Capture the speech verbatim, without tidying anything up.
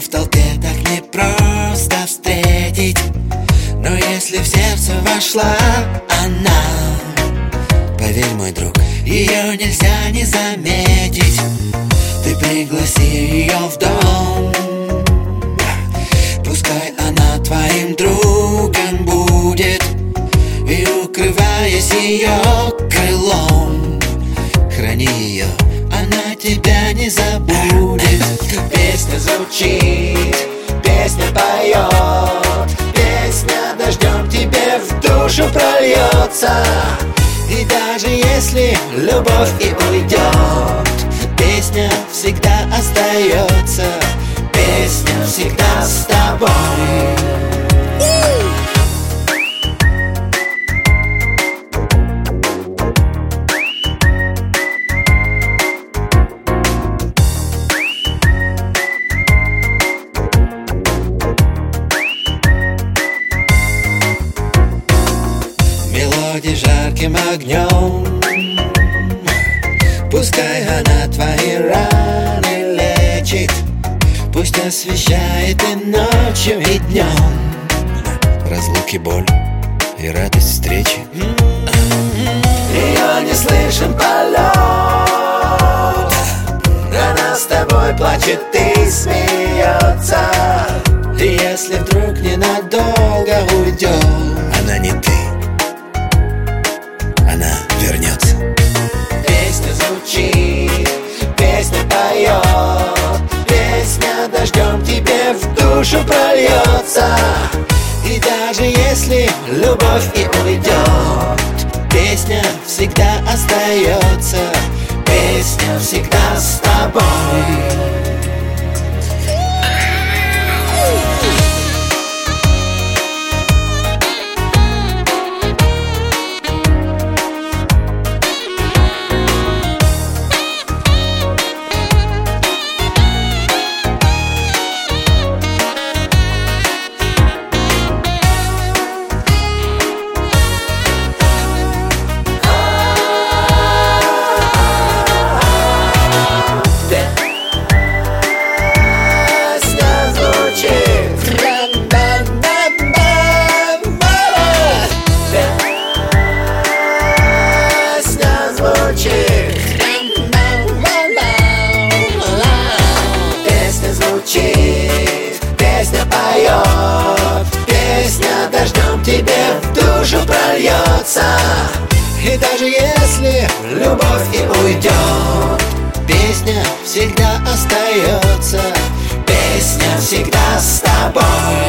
в толпе так непросто встретить, но если в сердце вошла она, поверь, мой друг, ее нельзя не заметить. Ты пригласи ее в дом, пускай она твоим другом будет, и укрываясь ее крылом, храни ее, она тебя не забудет. Песня звучит, песня поет, песня дождем тебе в душу прольется. И даже если любовь и уйдет, песня всегда остается, песня всегда с тобой. Мелодия жарким огнем, пускай она твои раны лечит, пусть освещает и ночью, и днем. Разлуки, боль и радость встречи. Ее не слышен полет, она с тобой плачет и смеется. И если вдруг ненадолго уйдет, она не ты, она вернется. Песня звучит, песня поет, песня дождем тебе в душу прольется. И даже если любовь и уйдет, песня всегда остается, песня всегда с тобой. Песня поет, песня дождем тебе в душу прольется. И даже если любовь и уйдет, песня всегда остается, песня всегда с тобой.